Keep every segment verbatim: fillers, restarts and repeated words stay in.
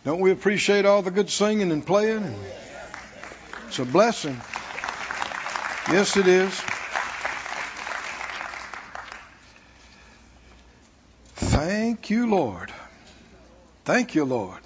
Don't we appreciate all the good singing and playing? It's a blessing. Yes, it is. Thank you, Lord. Thank you, Lord.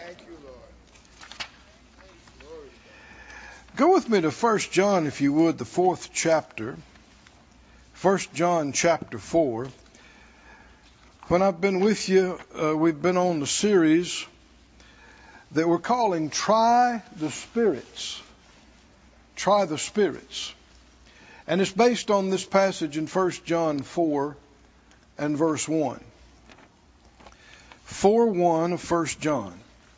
Go with me to First John, if you would, the fourth chapter. First John chapter four. When I've been with you, uh, we've been on the series that we're calling Try the Spirits. Try the Spirits. And it's based on this passage in First John four and verse one. four one of First John.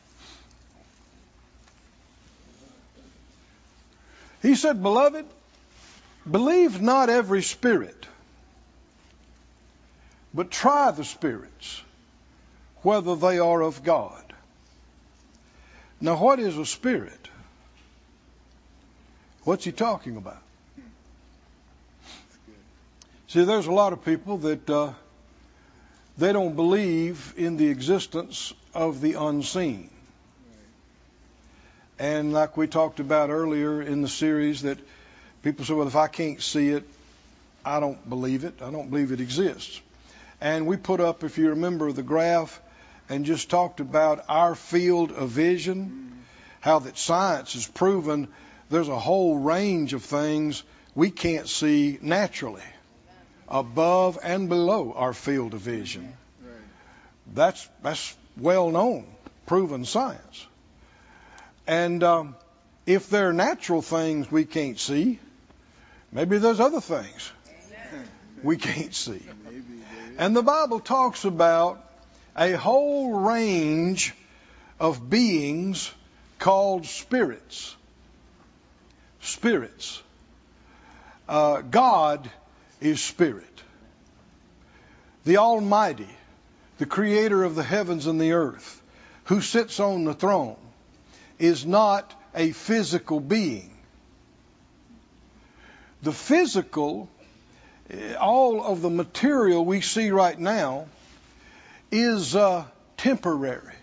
He said, "Beloved, believe not every spirit, but try the spirits, whether they are of God." Now, what is a spirit? What's he talking about? See, there's a lot of people that uh, they don't believe in the existence of the unseen. And like we talked about earlier in the series, that people say, well, if I can't see it, I don't believe it. I don't believe it exists. And we put up, if you remember, the graph and just talked about our field of vision, how that science has proven there's a whole range of things we can't see naturally, above and below our field of vision. That's, that's well known, proven science. And um, if there are natural things we can't see, maybe there's other things we can't see. And the Bible talks about a whole range of beings called spirits. Spirits. Uh, God is spirit. The Almighty, the creator of the heavens and the earth, who sits on the throne, is not a physical being. The physical, all of the material we see right now, is uh, temporary.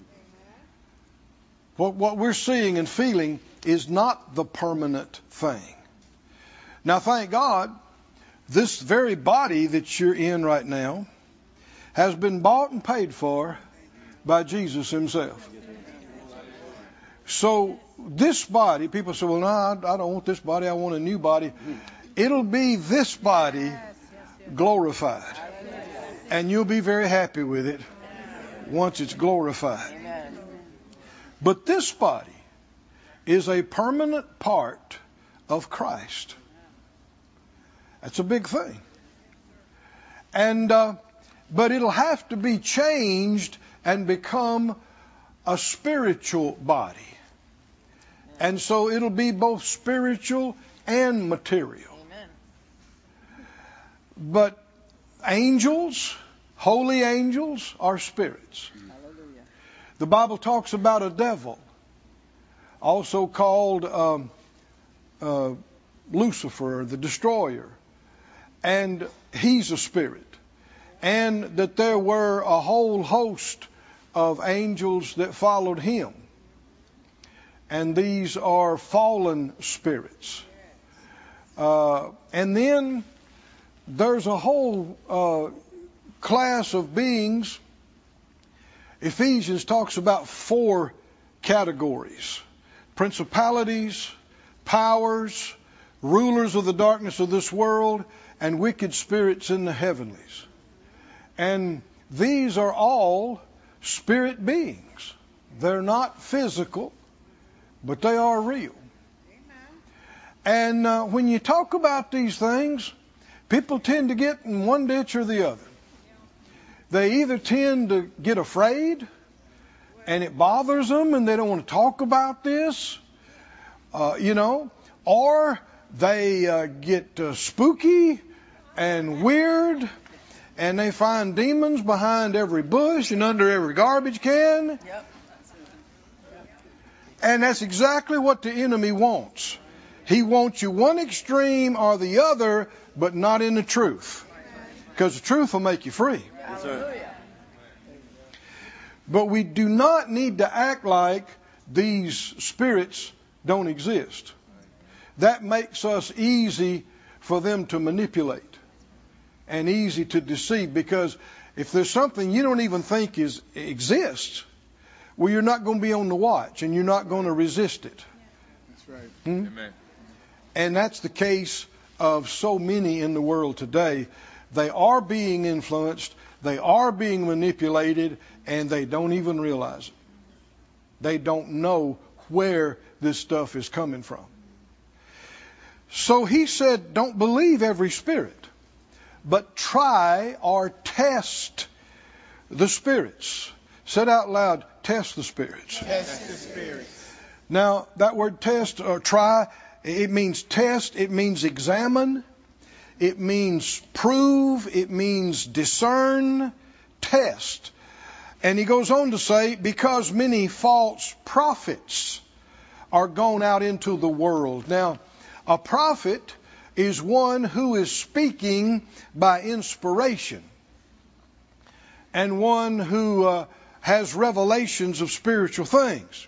What, what we're seeing and feeling is not the permanent thing. Now, thank God, this very body that you're in right now has been bought and paid for by Jesus himself. So this body, people say, well, no, I don't want this body. I want a new body. It'll be this body glorified. And you'll be very happy with it once it's glorified. But this body is a permanent part of Christ. That's a big thing. And uh, but it'll have to be changed and become a spiritual body. And so it'll be both spiritual and material. Amen. But angels, holy angels, are spirits. Hallelujah. The Bible talks about a devil, also called um, uh, Lucifer, the destroyer. And he's a spirit. And that there were a whole host of angels that followed him. And these are fallen spirits. Uh, and then there's a whole uh, class of beings. Ephesians talks about four categories: principalities, powers, rulers of the darkness of this world, and wicked spirits in the heavenlies. And these are all spirit beings. They're not physical, but they are real. Amen. And uh, when you talk about these things, people tend to get in one ditch or the other. They either tend to get afraid, and it bothers them, and they don't want to talk about this, uh, you know, or they uh, get uh, spooky and weird, and they find demons behind every bush and under every garbage can. Yep. And that's exactly what the enemy wants. He wants you one extreme or the other, but not in the truth. Because the truth will make you free. Yes, sir. But we do not need to act like these spirits don't exist. That makes us easy for them to manipulate and easy to deceive, because if there's something you don't even think is exists, well, you're not going to be on the watch and you're not going to resist it. That's right. Hmm? Amen. And that's the case of so many in the world today. They are being influenced, they are being manipulated, and they don't even realize it. They don't know where this stuff is coming from. So he said, don't believe every spirit, but try or test the spirits. Said out loud, test the spirits. Test the spirits. Now, that word test or try, it means test, it means examine, it means prove, it means discern, test. And he goes on to say, because many false prophets are gone out into the world. Now, a prophet is one who is speaking by inspiration and one who uh, has revelations of spiritual things.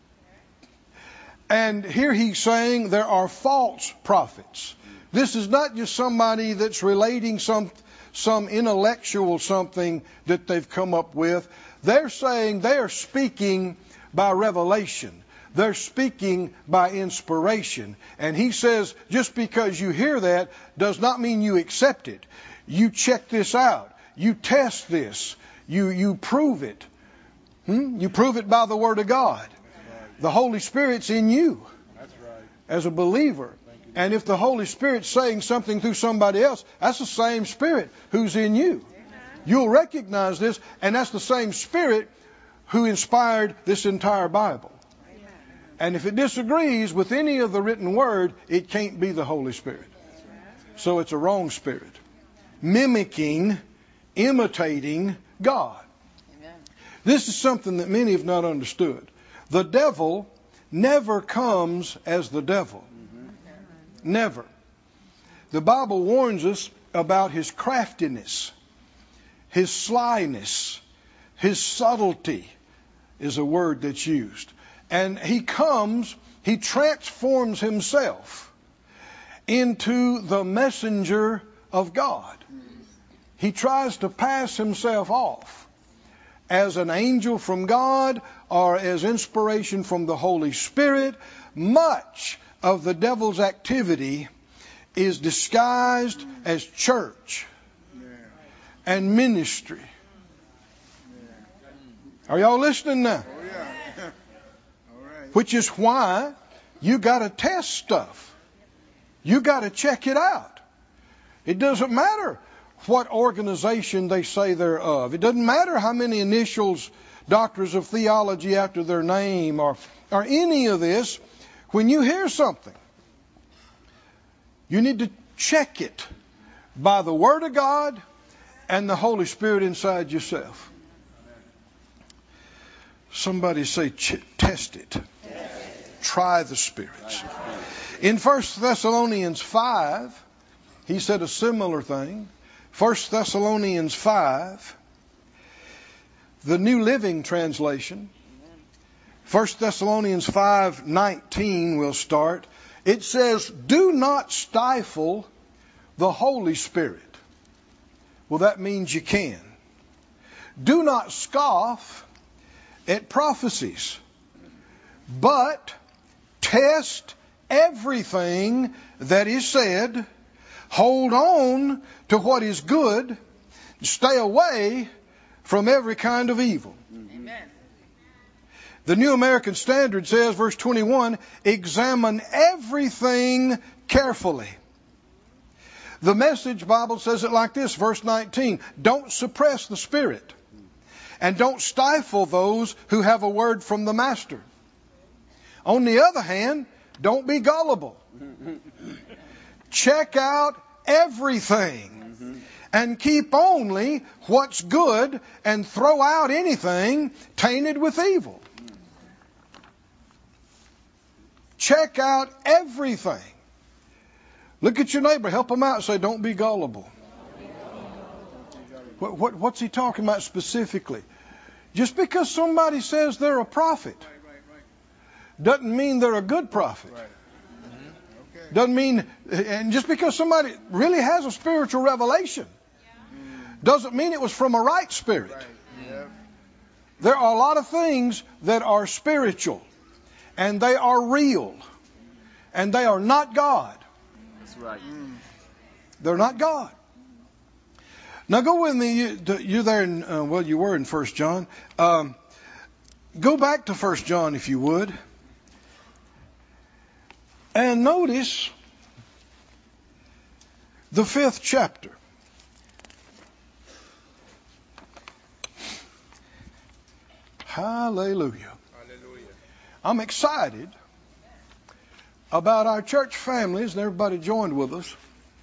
And here he's saying there are false prophets. This is not just somebody that's relating some some intellectual something that they've come up with. They're saying they are speaking by revelation. They're speaking by inspiration. And he says, just because you hear that does not mean you accept it. You check this out. You test this. You, you prove it. Hmm? You prove it by the Word of God. The Holy Spirit's in you as a believer. And if the Holy Spirit's saying something through somebody else, that's the same Spirit who's in you. You'll recognize this, and that's the same Spirit who inspired this entire Bible. And if it disagrees with any of the written word, it can't be the Holy Spirit. So it's a wrong spirit. Mimicking, imitating God. This is something that many have not understood. The devil never comes as the devil. Never. The Bible warns us about his craftiness, his slyness, his subtlety is a word that's used. And he comes, he transforms himself into the messenger of God. He tries to pass himself off as an angel from God or as inspiration from the Holy Spirit. Much of the devil's activity is disguised as church and ministry. Are y'all listening now? Which is why you got to test stuff. You got to check it out. It doesn't matter what organization they say they're of. It doesn't matter how many initials, doctors of theology after their name, or, or any of this. When you hear something, you need to check it by the Word of God and the Holy Spirit inside yourself. Somebody say, ch- test it. Try the spirits. In First Thessalonians five, he said a similar thing. First Thessalonians five, the New Living Translation. First Thessalonians five nineteen will start. It says, do not stifle the Holy Spirit. Well, that means you can. Do not scoff at prophecies, but test everything that is said. Hold on to what is good. Stay away from every kind of evil. Amen. The New American Standard says, verse twenty-one, examine everything carefully. The Message Bible says it like this, verse nineteen, don't suppress the Spirit and don't stifle those who have a word from the Master. On the other hand, don't be gullible. Check out everything and keep only what's good and throw out anything tainted with evil. Check out everything. Look at your neighbor, help him out and say, don't be gullible. What, what, what's he talking about specifically? Just because somebody says they're a prophet doesn't mean they're a good prophet. Doesn't mean, and just because somebody really has a spiritual revelation doesn't mean it was from a right spirit. There are a lot of things that are spiritual, and they are real, and they are not God. That's right. They're not God. Now go with me. You, you're there in, uh, well, you were in First John. Um, go back to First John if you would. And notice the fifth chapter. Hallelujah. Hallelujah. I'm excited about our church families and everybody joined with us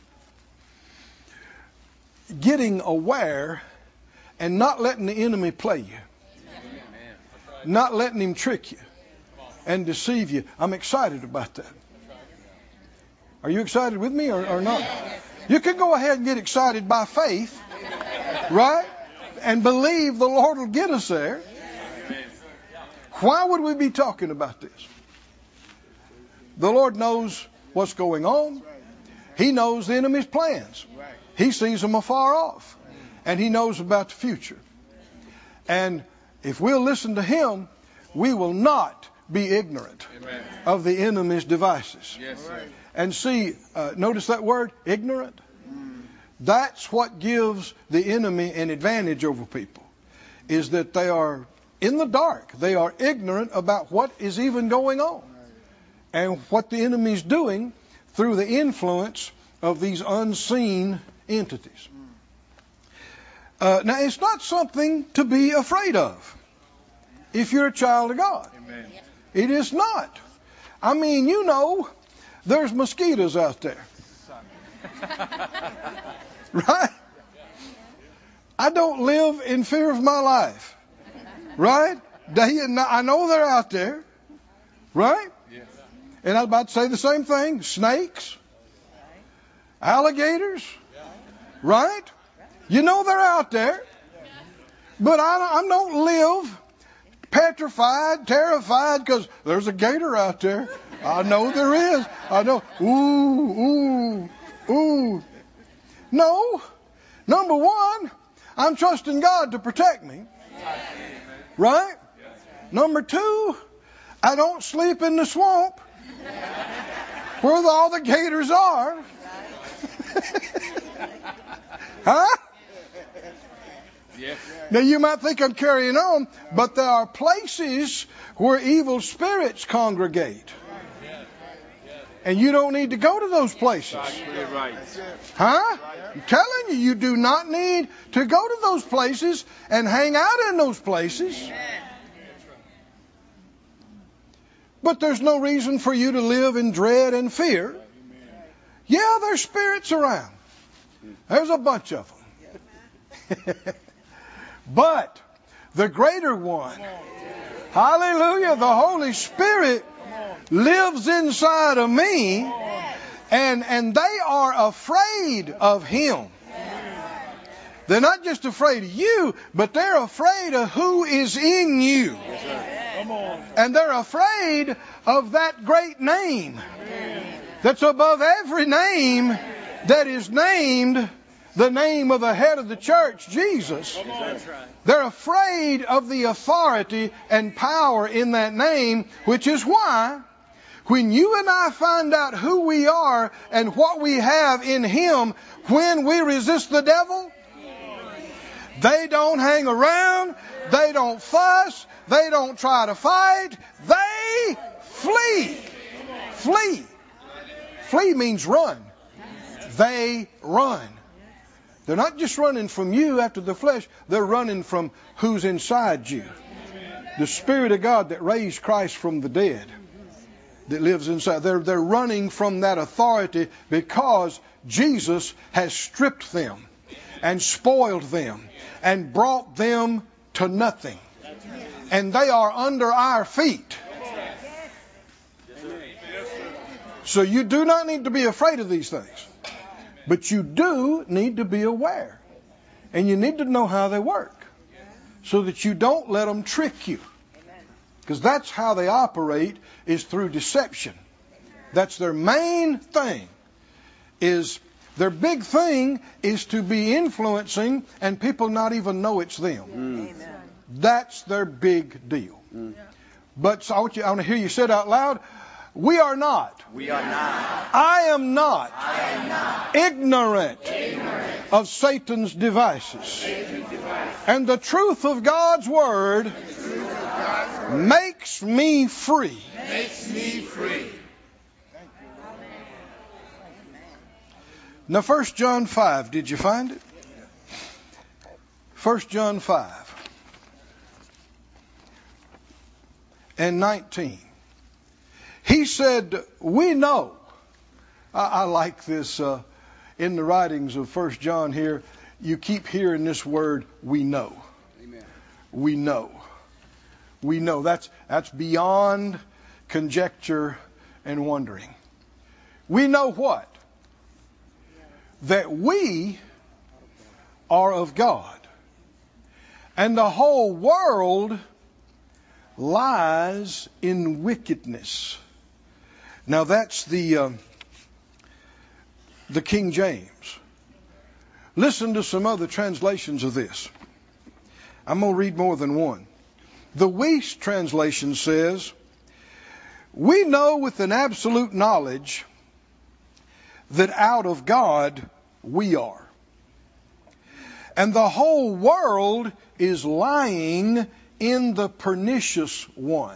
getting aware and not letting the enemy play you. Not letting him trick you and deceive you. I'm excited about that. Are you excited with me or, or not? You can go ahead and get excited by faith, right? And believe the Lord will get us there. Why would we be talking about this? The Lord knows what's going on. He knows the enemy's plans. He sees them afar off. And He knows about the future. And if we'll listen to Him, we will not be ignorant Amen. Of the enemy's devices. Yes, sir. And see, uh, notice that word, ignorant? That's what gives the enemy an advantage over people, is that they are in the dark. They are ignorant about what is even going on and what the enemy is doing through the influence of these unseen entities. Uh, now, it's not something to be afraid of if you're a child of God. Amen. It is not. I mean, you know, there's mosquitoes out there. Right? I don't live in fear of my life. Right? Day and night. I know they're out there. Right? Yes. And I was about to say the same thing. Snakes. Alligators. Right? You know they're out there. But I, I don't live petrified, terrified, because there's a gator out there. I know there is. I know. Ooh, ooh, ooh. No. Number one, I'm trusting God to protect me. Right? Number two, I don't sleep in the swamp where all the gators are. Huh? Yes. Now you might think I'm carrying on, but there are places where evil spirits congregate. And you don't need to go to those places. Right. Huh? I'm telling you, you do not need to go to those places and hang out in those places. But there's no reason for you to live in dread and fear. Yeah, there's spirits around. There's a bunch of them. But the greater one, hallelujah, the Holy Spirit lives inside of me, and, and they are afraid of Him. They're not just afraid of you, but they're afraid of who is in you. And they're afraid of that great name that's above every name that is named the name of the head of the church, Jesus. They're afraid of the authority and power in that name, which is why when you and I find out who we are and what we have in Him, when we resist the devil, they don't hang around, they don't fuss, they don't try to fight, they flee. Flee. Flee means run. They run. They're not just running from you after the flesh. They're running from who's inside you. The Spirit of God that raised Christ from the dead that lives inside. They're, they're running from that authority because Jesus has stripped them and spoiled them and brought them to nothing. And they are under our feet. So you do not need to be afraid of these things. But you do need to be aware. And you need to know how they work. so that you don't let them trick you. Because that's how they operate, is through deception. That's their main thing. Is their big thing is to be influencing and people not even know it's them. Mm. That's their big deal. Mm. But so I want you, I want to hear you say it out loud. We are not. We are not. I am not. I am not. Ignorant, Ignorant of Satan's devices. Satan's devices. And the truth of God's word makes me free. Makes me free. Now, First John five, did you find it? First John five and nineteen. He said, we know. I, I like this uh, in the writings of First John here. You keep hearing this word, we know. Amen. We know. We know. That's, that's beyond conjecture and wondering. We know what? That we are of God. And the whole world lies in wickedness. Now that's the uh, the King James. Listen to some other translations of this. I'm going to read more than one. The Weiss translation says, we know with an absolute knowledge that out of God we are. And the whole world is lying in the pernicious one.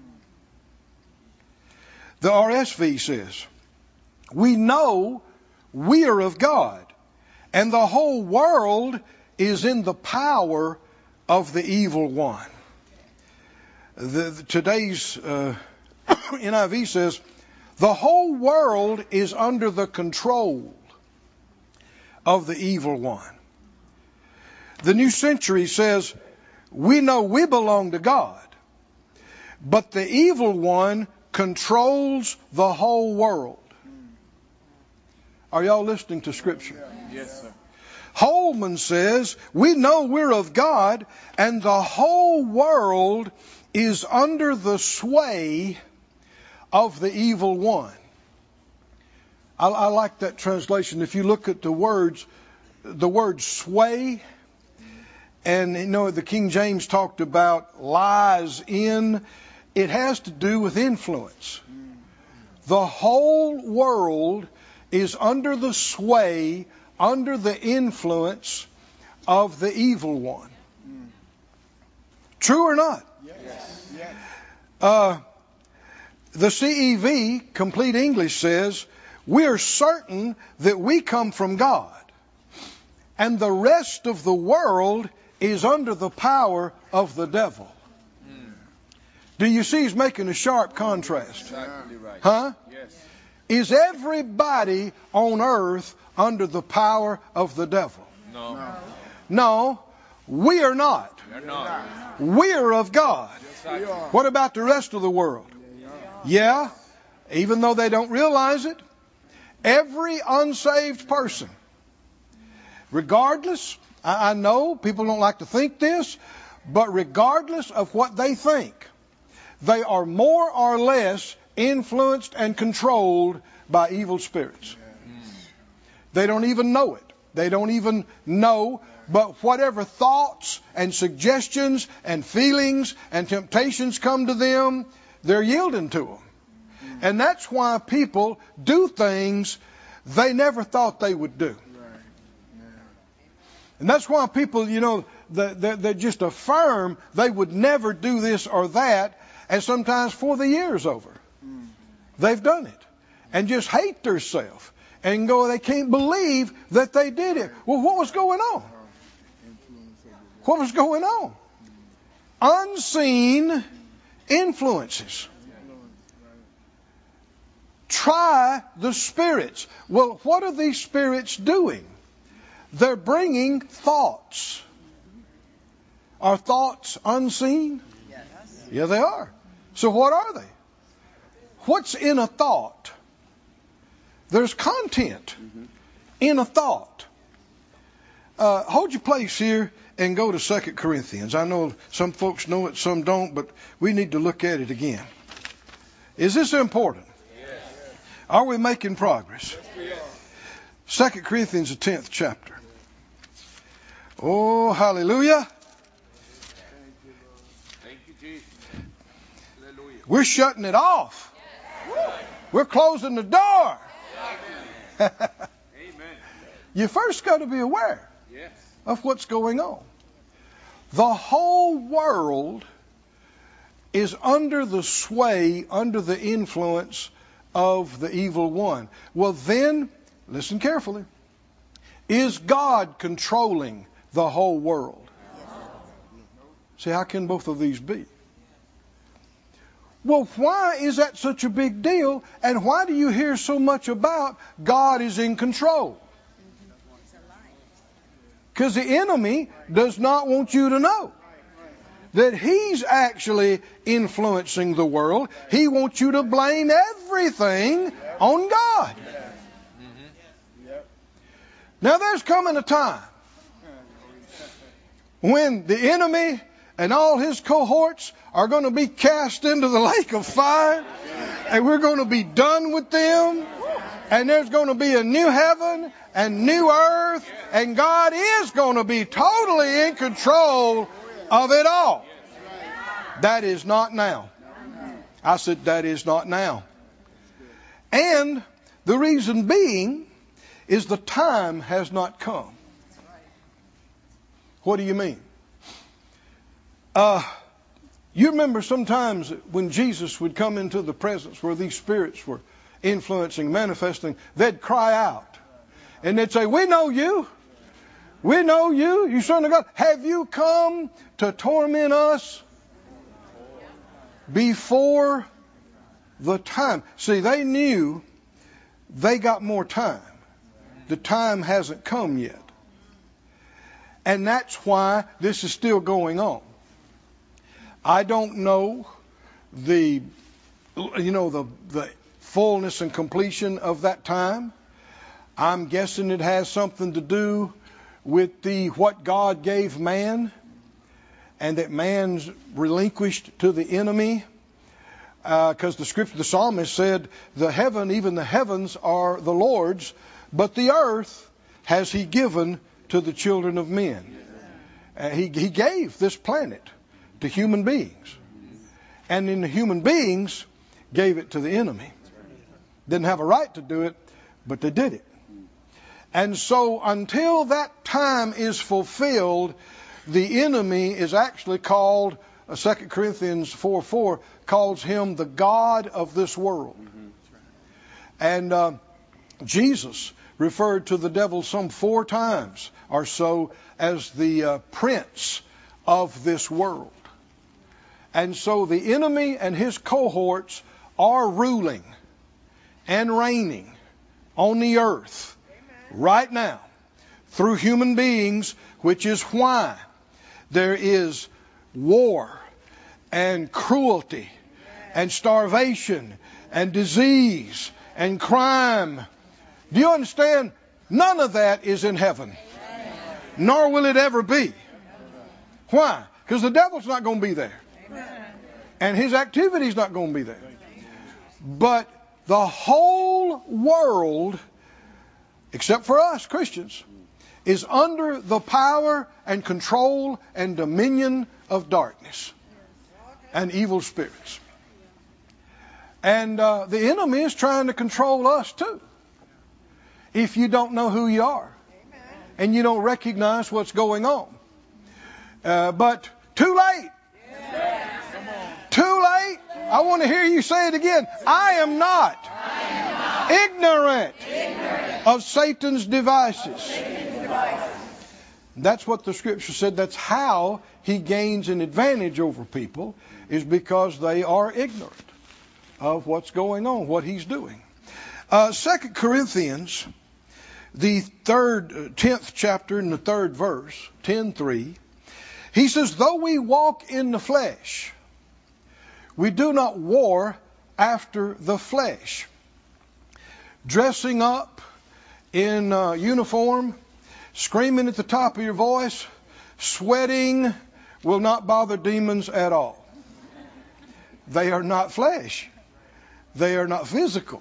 The R S V says, we know we are of God, and the whole world is in the power of the evil one. The, the, today's uh, N I V says, the whole world is under the control of the evil one. The New Century says, we know we belong to God, but the evil one controls the whole world. Are y'all listening to Scripture? Yes, sir. Holman says, we know we're of God, and the whole world is under the sway of the evil one. I, I like that translation. If you look at the words, the word sway, and you know the King James talked about lies in, it has to do with influence. The whole world is under the sway, under the influence of the evil one. True or not? Yes. Yes. Uh, the C E V, Complete English, says, we are certain that we come from God, and the rest of the world is under the power of the devil. Mm. Do you see he's making a sharp contrast? Exactly right. Huh? Yes. Is everybody on earth under the power of the devil? No. No. No, we are not. We're not. We are of God. Yes, what about the rest of the world? Yeah, even though they don't realize it, every unsaved person, regardless, I, I know people don't like to think this, but regardless of what they think, they are more or less influenced and controlled by evil spirits. They don't even know it. They don't even know, but whatever thoughts and suggestions and feelings and temptations come to them, they're yielding to them. And that's why people do things they never thought they would do. And that's why people, you know, they, they just affirm they would never do this or that, and sometimes for the year's over. They've done it. And just hate themselves. And go, they can't believe that they did it. Well, what was going on? What was going on? Unseen influences. Try the spirits. Well, what are these spirits doing? They're bringing thoughts. Are thoughts unseen? Yeah, they are. So what are they? What's in a thought? There's content in a thought. Uh, hold your place here and go to Second Corinthians. I know some folks know it, some don't, but we need to look at it again. Is this important? Yes. Are we making progress? Yes, we are. Second Corinthians, the tenth chapter. Oh, hallelujah. Thank you, Jesus. Hallelujah. We're shutting it off. We're closing the door. Amen. You first got to be aware Yes. of what's going on. The whole world is under the sway, under the influence of the evil one. Well, then, listen carefully. Is God controlling the whole world? See, how can both of these be? Well, why is that such a big deal? And why do you hear so much about God is in control? Because the enemy does not want you to know that he's actually influencing the world. He wants you to blame everything on God. Now there's coming a time when the enemy and all his cohorts are going to be cast into the lake of fire, and we're going to be done with them, and there's going to be a new heaven and new earth, and God is going to be totally in control of it all. That is not now. I said that is not now. And the reason being is the time has not come. What do you mean? Uh, you remember sometimes when Jesus would come into the presence where these spirits were influencing, manifesting, they'd cry out. And they'd say, we know you. We know you, you son of God. Have you come to torment us before the time? See, they knew they got more time. The time hasn't come yet. And that's why this is still going on. I don't know the, you know, the, the fullness and completion of that time. I'm guessing it has something to do with the what God gave man, and that man's relinquished to the enemy. Because uh, the scripture, the psalmist said, the heaven, even the heavens are the Lord's, but the earth has he given to the children of men. Uh, he, he gave this planet to human beings. And in the human beings, gave it to the enemy. Didn't have a right to do it, but they did it. And so until that time is fulfilled, the enemy is actually called, uh, Second Corinthians four four calls him the God of this world. Mm-hmm. And uh, Jesus referred to the devil some four times or so as the uh, prince of this world. And so the enemy and his cohorts are ruling and reigning on the earth right now through human beings, which is why there is war and cruelty and starvation and disease and crime. Do you understand? None of that is in heaven, nor will it ever be. Why? Because the devil's not going to be there, and his activity's not going to be there. But the whole world, except for us Christians, is under the power and control and dominion of darkness and evil spirits. And uh, the enemy is trying to control us too. If you don't know who you are and you don't recognize what's going on. Uh, but too late. Too late. I want to hear you say it again. I am not, I am not ignorant, ignorant of Satan's devices. Satan's devices. That's what the scripture said. That's how he gains an advantage over people, is because they are ignorant of what's going on, what he's doing. Uh, Second Corinthians, the third, uh, tenth chapter in the third verse, ten three, he says, though we walk in the flesh, we do not war after the flesh. Dressing up in uh, uniform, screaming at the top of your voice, sweating will not bother demons at all. They are not flesh. They are not physical.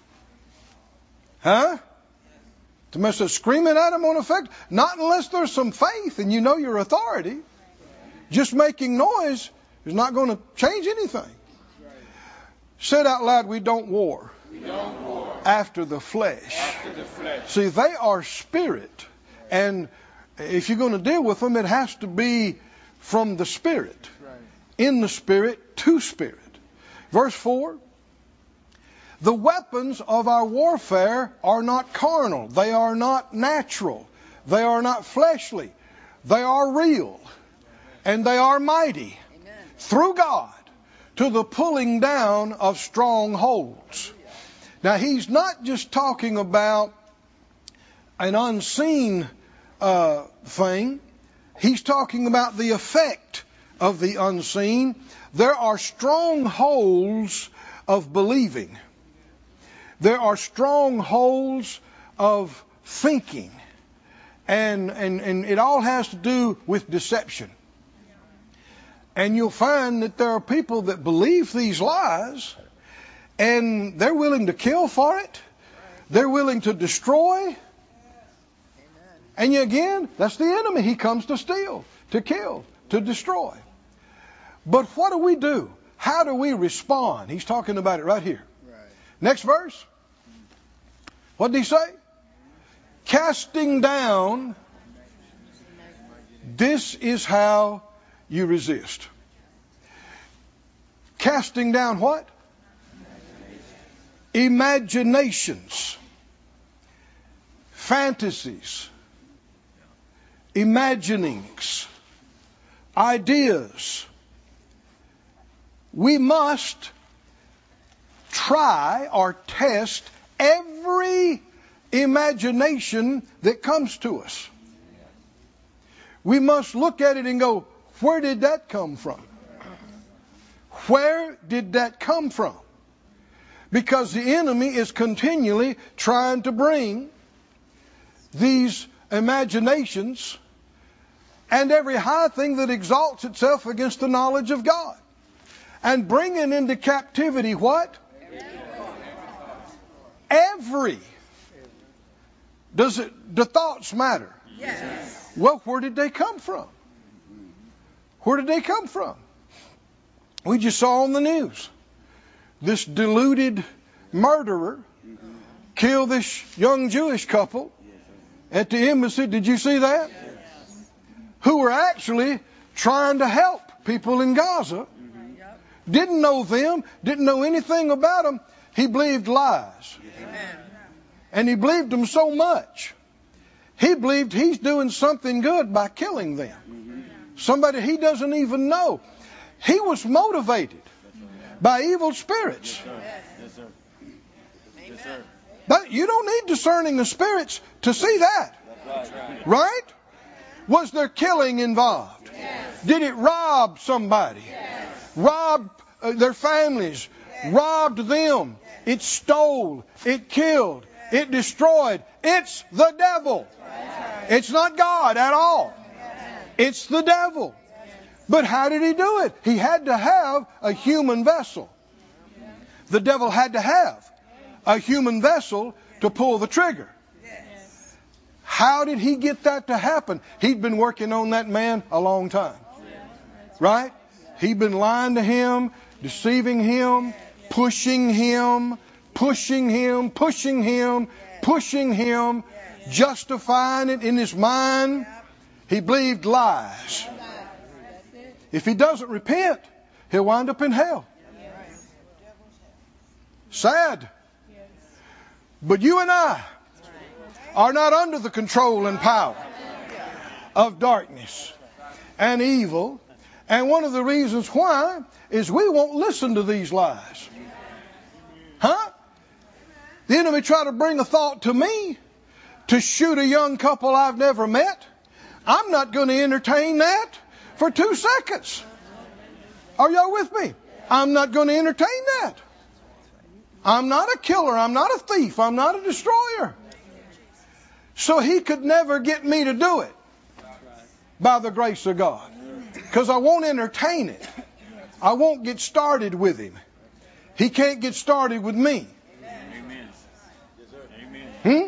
Huh? To mess up screaming at them won't affect. Not unless there's some faith and you know your authority. Just making noise is not going to change anything. Said out loud, we don't war. We don't war. After the flesh. After the flesh. See, they are spirit. And if you're going to deal with them, it has to be from the spirit. In the spirit, to spirit. Verse four. The weapons of our warfare are not carnal. They are not natural. They are not fleshly. They are real. And they are mighty. Amen. Through God to the pulling down of strongholds. Now, he's not just talking about an unseen uh, thing. He's talking about the effect of the unseen. There are strongholds of believing. There are strongholds of thinking. And, and, and it all has to do with deception. And you'll find that there are people that believe these lies and they're willing to kill for it. They're willing to destroy. And yet again, that's the enemy. He comes to steal, to kill, to destroy. But what do we do? How do we respond? He's talking about it right here. Next verse. What did he say? Casting down. This is how you resist. Casting down what? Imaginations. Fantasies. Imaginings. Ideas. We must try or test every imagination that comes to us. We must look at it and go, where did that come from? Where did that come from? Because the enemy is continually trying to bring these imaginations and every high thing that exalts itself against the knowledge of God. And bringing into captivity what? Every. Does it, do thoughts matter? Yes. Well, where did they come from? Where did they come from? We just saw on the news. This deluded murderer killed this young Jewish couple at the embassy. Did you see that? Who were actually trying to help people in Gaza. Didn't know them. Didn't know anything about them. He believed lies. Amen. And he believed them so much. He believed he's doing something good by killing them. Mm-hmm. Somebody he doesn't even know. He was motivated by evil spirits. Yes, sir. Yes, sir. Yes, sir. But you don't need discerning the spirits to see that. That's right. Right? Was there killing involved? Yes. Did it rob somebody? Yes. Rob uh, their families? Yes. Robbed them? Yes. It stole. It killed. Yes. It destroyed. It's the devil. Yes. It's not God at all. Yes. It's the devil. Yes. But how did he do it? He had to have a human vessel. The devil had to have a human vessel to pull the trigger. How did he get that to happen? He'd been working on that man a long time. Right? He'd been lying to him, deceiving him, pushing him, pushing him, pushing him, pushing him, justifying it in his mind. He believed lies. If he doesn't repent, he'll wind up in hell. Sad. But you and I are not under the control and power of darkness and evil. And one of the reasons why is we won't listen to these lies. Huh? The enemy tried to bring a thought to me to shoot a young couple I've never met. I'm not going to entertain that for two seconds. Are y'all with me? I'm not going to entertain that. I'm not a killer. I'm not a thief. I'm not a destroyer. So he could never get me to do it. by the grace of God. Because I won't entertain it. I won't get started with him. He can't get started with me. Amen. Yes, sir. Amen. Hmm?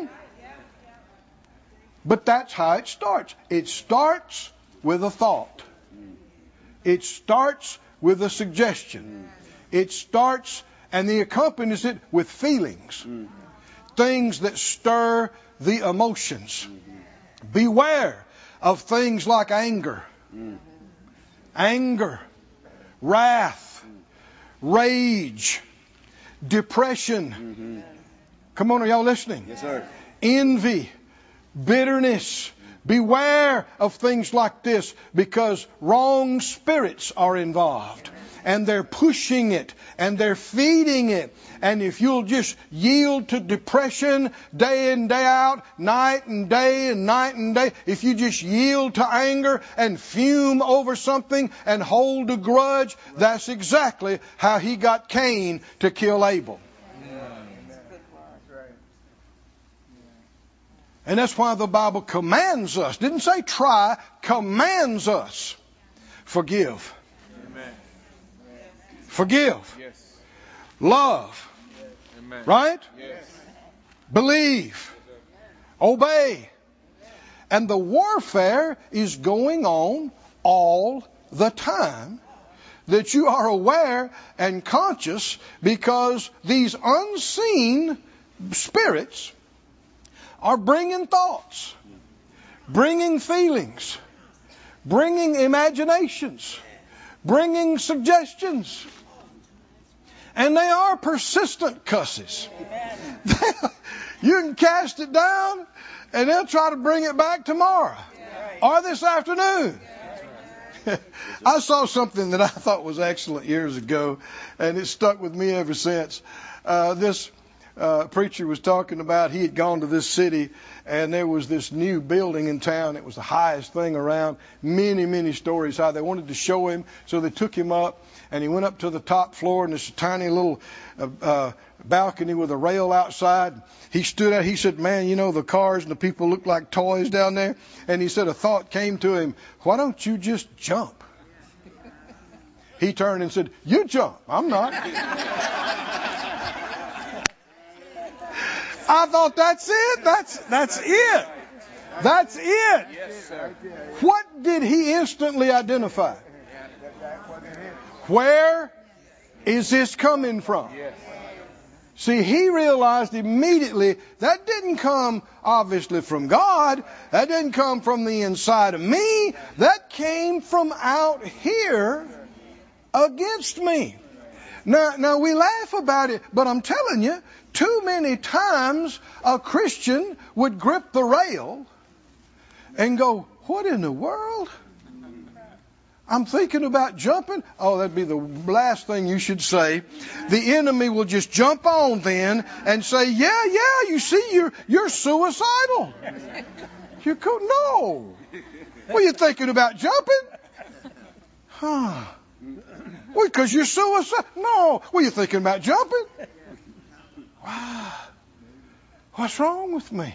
But that's how it starts. It starts with a thought. It starts with a suggestion. It starts and he accompanies it with feelings. Things that stir the emotions. Beware of things like anger. Anger. Wrath. Rage. Depression. Come on, are y'all listening? Yes, sir. Envy. Bitterness. Beware of things like this because wrong spirits are involved and they're pushing it and they're feeding it. And if you'll just yield to depression day in, day out, night and day and night and day, if you just yield to anger and fume over something and hold a grudge, that's exactly how he got Cain to kill Abel. And that's why the Bible commands us, didn't say try, commands us, forgive. Amen. Forgive. Yes. Love. Amen. Right? Yes. Believe. Obey. And the warfare is going on all the time that you are aware and conscious because these unseen spirits are bringing thoughts, bringing feelings, bringing imaginations, bringing suggestions. And they are persistent cusses. You can cast it down and they'll try to bring it back tomorrow or this afternoon. I saw something that I thought was excellent years ago and it stuck with me ever since. Uh, this Uh, preacher was talking about he had gone to this city and there was this new building in town. It was the highest thing around, many, many stories high. They wanted to show him, so they took him up and he went up to the top floor and there's a tiny little uh, uh, balcony with a rail outside. He stood out. He said, man, you know, the cars and the people look like toys down there. And he said a thought came to him, why don't you just jump? He turned and said, you jump. I'm not. I thought that's it. That's that's it. That's it. Yes, sir. What did he instantly identify? Where is this coming from? Yes. See, he realized immediately that didn't come obviously from God. That didn't come from the inside of me. That came from out here against me. Now, now we laugh about it, but I'm telling you, too many times a Christian would grip the rail and go, what in the world? I'm thinking about jumping. Oh, that'd be the last thing you should say. The enemy will just jump on then and say, yeah, yeah, you see, you're, you're suicidal. You go, no. Were you thinking about jumping? Huh. Well, because you're suicidal. No. Were you thinking about jumping? Wow. What's wrong with me?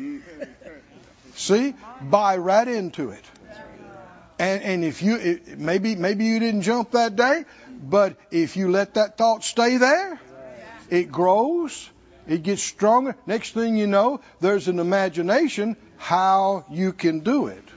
See, buy right into it. And and if you it, maybe maybe you didn't jump that day, but if you let that thought stay there, it grows, it gets stronger. Next thing you know, there's an imagination how you can do it.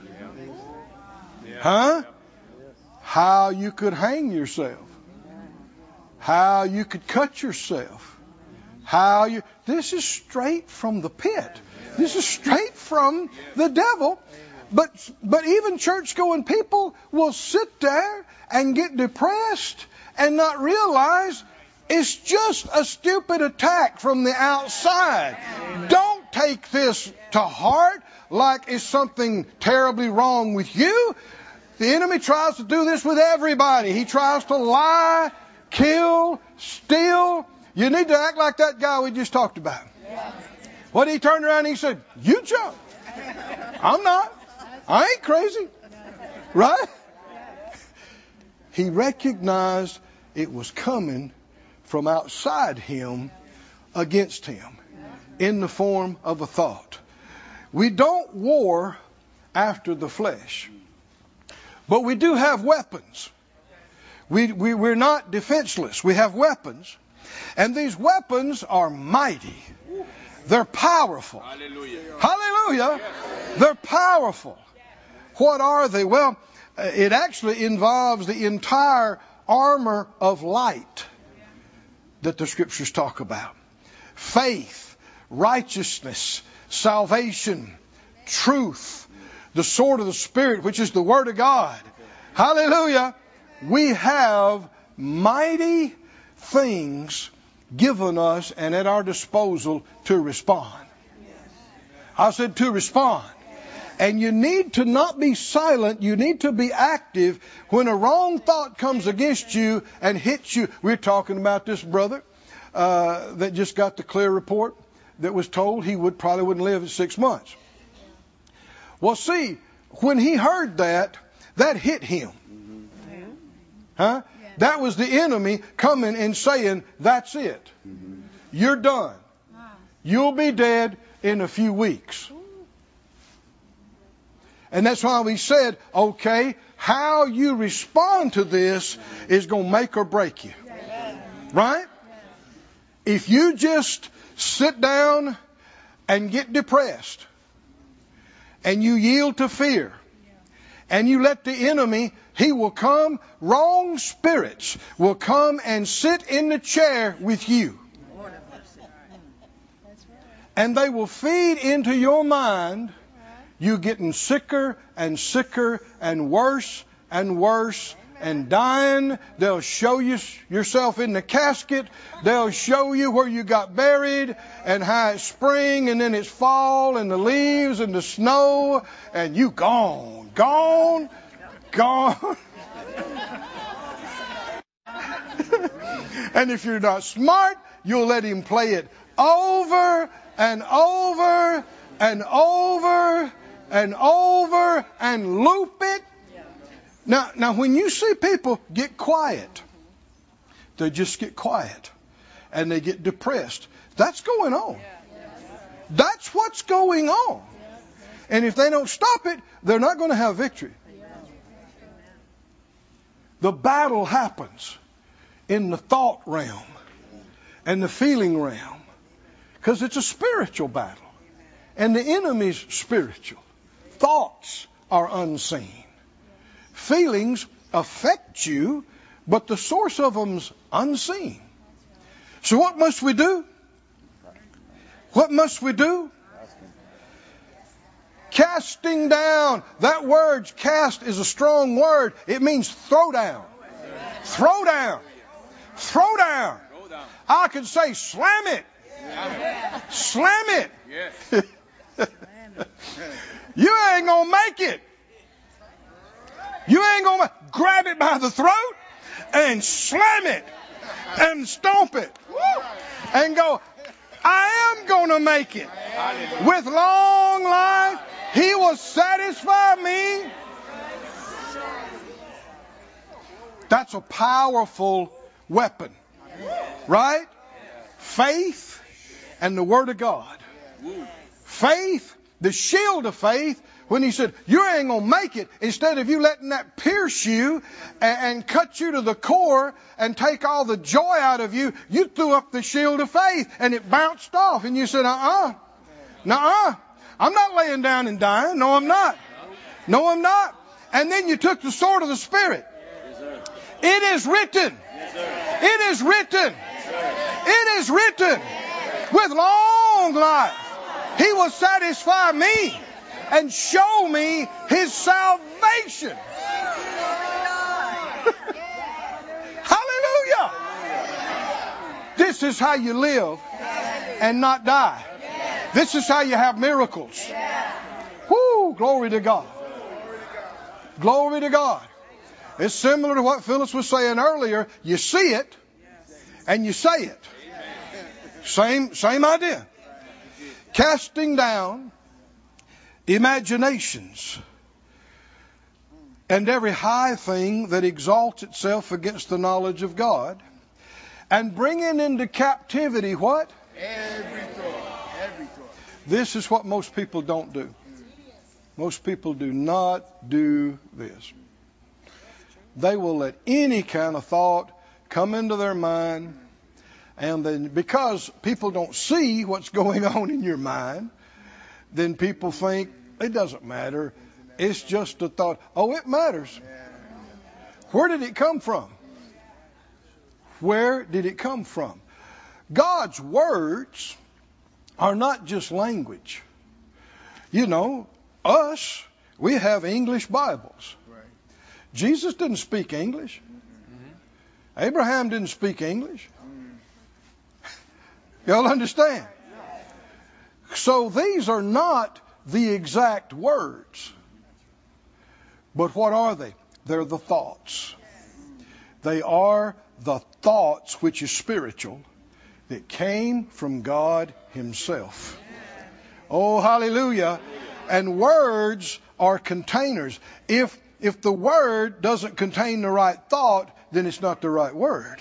Huh? How you could hang yourself. How you could cut yourself. How you this is straight from the pit. This is straight from the devil. But but even church-going people will sit there and get depressed and not realize it's just a stupid attack from the outside. Don't take this to heart like it's something terribly wrong with you. The enemy tries to do this with everybody. He tries to lie, kill, steal. You need to act like that guy we just talked about. What he turned around and he said, you jump. I'm not. I ain't crazy. Right? He recognized it was coming from outside him against him in the form of a thought. We don't war after the flesh. But we do have weapons. We, we, we're not defenseless. We have weapons. And these weapons are mighty. They're powerful. Hallelujah. Hallelujah. They're powerful. What are they? Well, it actually involves the entire armor of light that the scriptures talk about. Faith, righteousness, salvation, truth, the sword of the Spirit, which is the Word of God. Hallelujah. We have mighty things given us and at our disposal to respond. I said to respond. And you need to not be silent. You need to be active when a wrong thought comes against you and hits you. We're talking about this brother uh, that just got the clear report that was told he would probably wouldn't live six months. Well, see, when he heard that, that hit him. Huh? That was the enemy coming and saying, that's it. You're done. You'll be dead in a few weeks. And that's why we said, okay, how you respond to this is going to make or break you. Right? If you just sit down and get depressed and you yield to fear and you let the enemy, he will come, wrong spirits will come and sit in the chair with you. And they will feed into your mind you getting sicker and sicker and worse and worse and dying. They'll show you yourself in the casket. They'll show you where you got buried and how it's spring and then it's fall and the leaves and the snow and you gone, gone, gone. And if you're not smart, you'll let him play it over and over and over and over and loop it. Now, now, when you see people get quiet, they just get quiet and they get depressed. That's going on. That's what's going on. And if they don't stop it, they're not going to have victory. The battle happens in the thought realm and the feeling realm because it's a spiritual battle. And the enemy's spiritual. Thoughts are unseen. Feelings affect you, but the source of them's unseen. So what must we do? What must we do? Casting down. That word cast is a strong word. It means throw down. Throw down. Throw down. I could say slam it. Slam it. You ain't gonna make it. You ain't gonna grab it by the throat and slam it and stomp it and go, I am gonna make it. With long life, he will satisfy me. That's a powerful weapon, right? Faith and the Word of God. Faith, the shield of faith, when he said, you ain't going to make it, instead of you letting that pierce you and, and cut you to the core and take all the joy out of you, you threw up the shield of faith and it bounced off. And you said, uh-uh, nuh-uh, I'm not laying down and dying. No, I'm not. No, I'm not. And then you took the sword of the Spirit. It is written. It is written. It is written. With long life, he will satisfy me and show me his salvation. Hallelujah. This is how you live and not die. This is how you have miracles. Woo, glory to God. Glory to God. It's similar to what Phyllis was saying earlier. You see it and you say it. Same, same idea. Casting down imaginations and every high thing that exalts itself against the knowledge of God, and bringing into captivity what? Every thought. Every thought. This is what most people don't do. Most people do not do this. they will let any kind of thought come into their mind. And then because people don't see what's going on in your mind, then people think it doesn't matter. It's just a thought. Oh, it matters. Where did it come from? Where did it come from? God's words are not just language. You know, us, we have English Bibles. Jesus didn't speak English. Abraham didn't speak English. Y'all understand? So these are not the exact words. But what are they? They're the thoughts. They are the thoughts which is spiritual that came from God Himself. Oh, hallelujah. And words are containers. If if the word doesn't contain the right thought, then it's not the right word.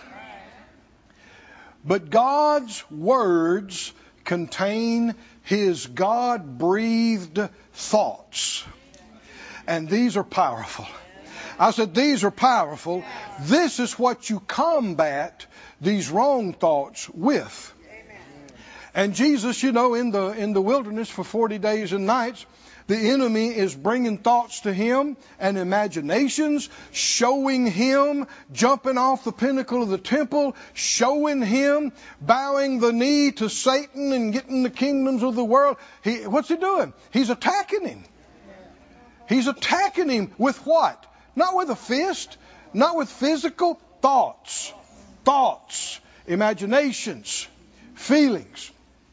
But God's words contain His God-breathed thoughts. And these are powerful. I said, these are powerful. This is what you combat these wrong thoughts with. And Jesus, you know, in the in the wilderness for forty days and nights, the enemy is bringing thoughts to Him and imaginations, showing Him jumping off the pinnacle of the temple, showing Him bowing the knee to Satan and getting the kingdoms of the world. He, what's He doing? He's attacking Him. He's attacking Him with what? Not with a fist, not with physical thoughts, thoughts, imaginations, feelings.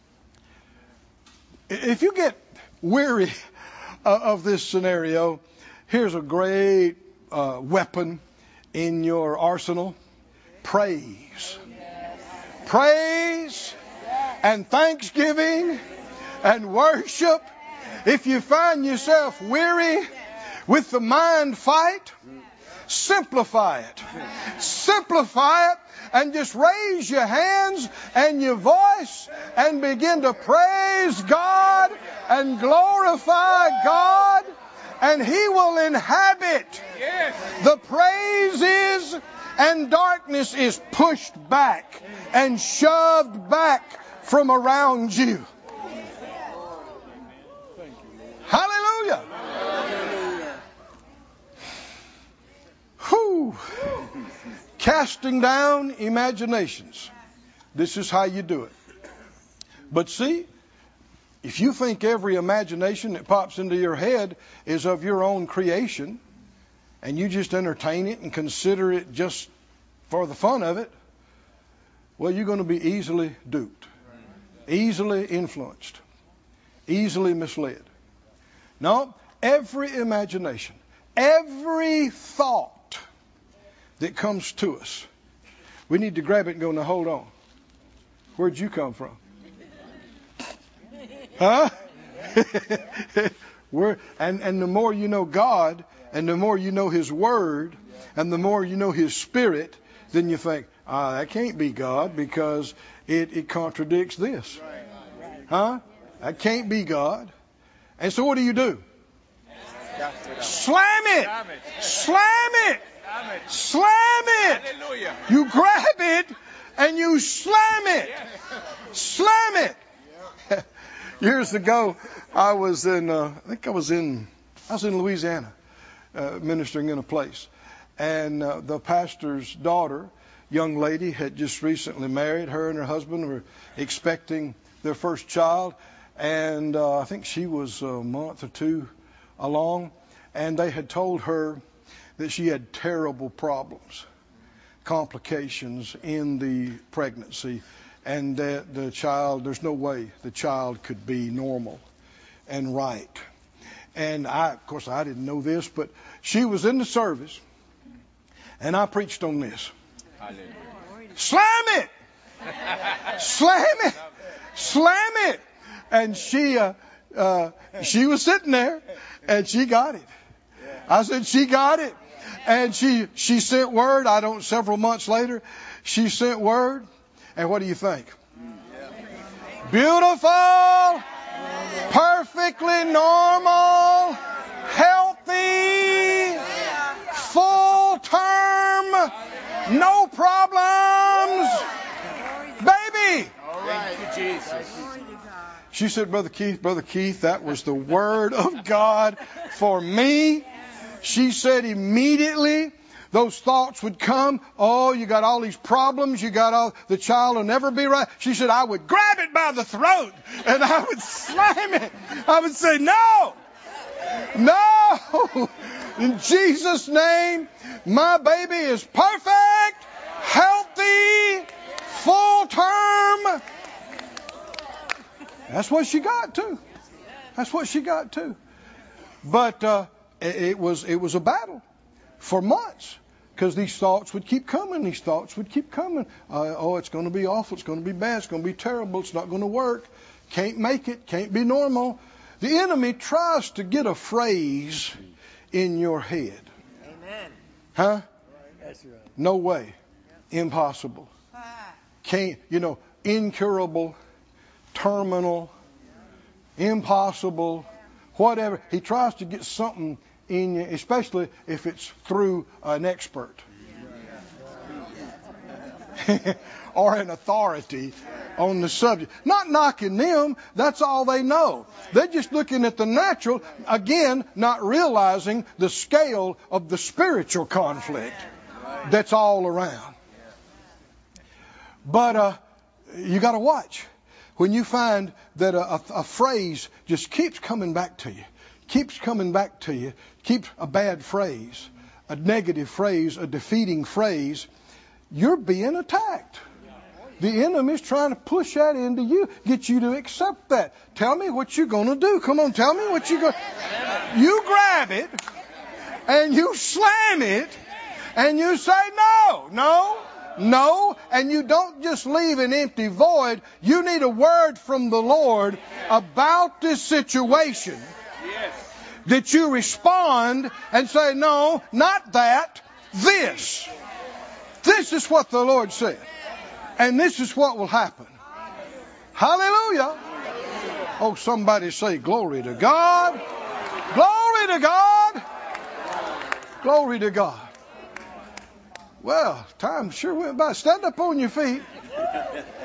If you get weary of this scenario, here's a great uh, weapon in your arsenal. Praise. Praise and thanksgiving and worship. If you find yourself weary with the mind fight, simplify it. Simplify it and just raise your hands and your voice and begin to praise God and glorify God, and He will inhabit the praises, and darkness is pushed back and shoved back from around you. Hallelujah. Whew. Casting down imaginations. This is how you do it. But see, if you think every imagination that pops into your head is of your own creation, and you just entertain it and consider it just for the fun of it, well, you're going to be easily duped, easily influenced, easily misled. No, every imagination, every thought that comes to us, we need to grab it and go, now hold on. Where'd you come from? Huh? Where, and, and the more you know God, and the more you know His Word, and the more you know His Spirit, then you think, ah, that can't be God because it, it contradicts this. Huh? That can't be God. And so what do you do? Slam it! Slam it! Slam it! You grab it and you slam it. Slam it. Years ago, I was in, uh, I think I was in, I was in Louisiana, uh, ministering in a place. And uh, the pastor's daughter, young lady, had just recently married. Her and her husband were expecting their first child. And uh, I think she was a month or two along. And they had told her that she had terrible problems, complications in the pregnancy, and that the child, there's no way the child could be normal and right. And I, of course, I didn't know this, but she was in the service, and I preached on this. Hallelujah. Slam it! Slam it! Slam it! And she, uh, uh, she was sitting there, and she got it. I said, she got it. And she, she sent word, I don't, several months later, she sent word. And what do you think? Beautiful, perfectly normal, healthy, full term, no problems baby. All right. Thank you, Jesus. She said, Brother Keith, Brother Keith, that was the word of God for me. She said immediately those thoughts would come. Oh, you got all these problems. You got all, the child will never be right. She said, I would grab it by the throat and I would slam it. I would say, no, no. In Jesus' name, my baby is perfect, healthy, full term. That's what she got to. That's what she got to. But uh, it was it was a battle for months because these thoughts would keep coming. These thoughts would keep coming. Uh, oh, it's going to be awful. It's going to be bad. It's going to be terrible. It's not going to work. Can't make it. Can't be normal. The enemy tries to get a phrase in your head. Amen. Huh? That's right. No way. Impossible. Can't, you know, incurable, terminal, impossible, whatever. He tries to get something in you, especially if it's through an expert or an authority on the subject. Not knocking them. That's all they know. They're just looking at the natural, again, not realizing the scale of the spiritual conflict that's all around. But uh, you got to watch. When you find that a, a, a phrase just keeps coming back to you, keeps coming back to you, keeps a bad phrase, a negative phrase, a defeating phrase, you're being attacked. The enemy's trying to push that into you, get you to accept that. Tell me what you're going to do. Come on, tell me what you're going to... You grab it, and you slam it, and you say, no, no, no, and you don't just leave an empty void. You need a word from the Lord about this situation. Yes. That you respond and say, no, not that, this. This is what the Lord said. And this is what will happen. Hallelujah. Oh, somebody say glory to God. Glory to God. Glory to God. Well, time sure went by. Stand up on your feet.